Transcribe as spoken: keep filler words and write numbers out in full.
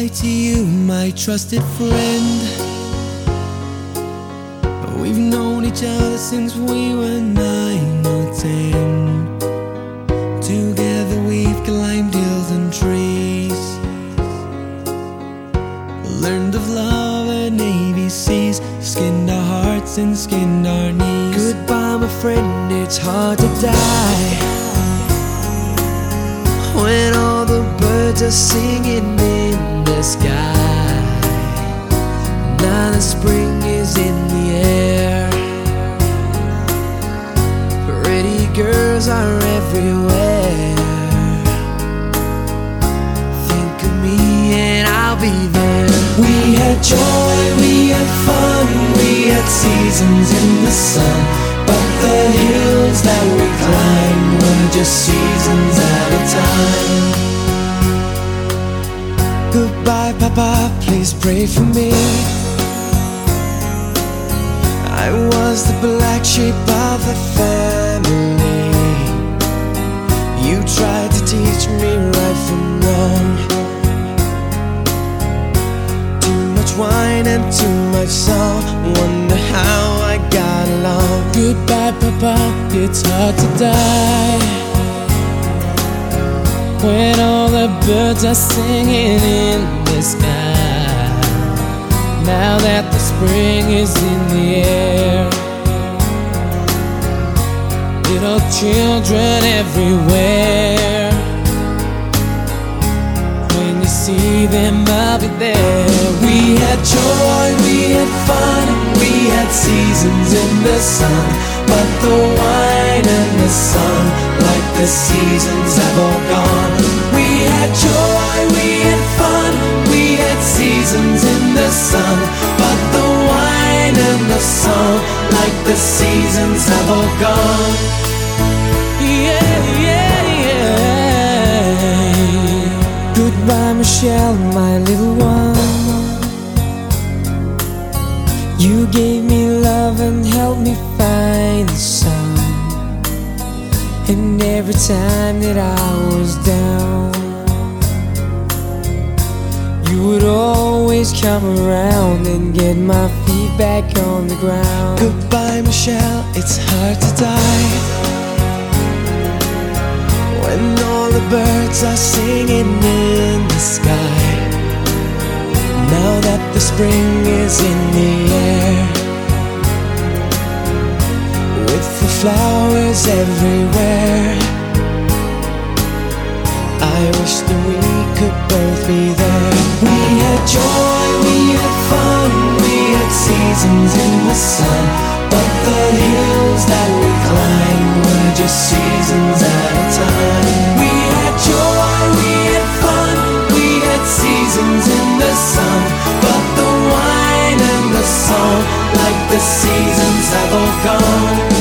say to you, my trusted friend, we've known each other since we were nine or ten. Together we've climbed hills and trees, learned of love and A B Cs, skinned our hearts and skinned our knees. Goodbye my friend, it's hard to die when all the birds are singing in the sky. Now the spring is in the air, pretty girls are everywhere. Think of me and I'll be there. We had joy, we had fun, we had seasons in the sun, but the hills that we climbed were just seasons at a time. Goodbye Papa, please pray for me. I was the black sheep of the family. You tried to teach me right from wrong. Too much wine and too much song, wonder how I got along. Goodbye Papa, it's hard to die when all the birds are singing in the sky. Now that the spring is in the air, little children everywhere. When you see them, I'll be there. We had joy, we had fun, we had seasons in the sun, but the wine and the sun, like the seasons, have all gone. We had joy, we had fun, we had seasons in the sun, but the wine and the song, like the seasons, have all gone. Yeah, yeah, yeah. Goodbye Michelle, my little one. You gave me love and helped me find the sun, and every time that I was down, you would always come around and get my feet back on the ground. Goodbye Michelle, it's hard to die when all the birds are singing in the sky. Now that the spring is in the air, with the flowers everywhere, I wish that we could both be there. We had joy, we had fun, we had seasons in the sun, but the hills that we climbed were just seasons at a time. We had joy, we had fun, we had seasons in the sun, but the wine and the song, like the seasons, have all gone.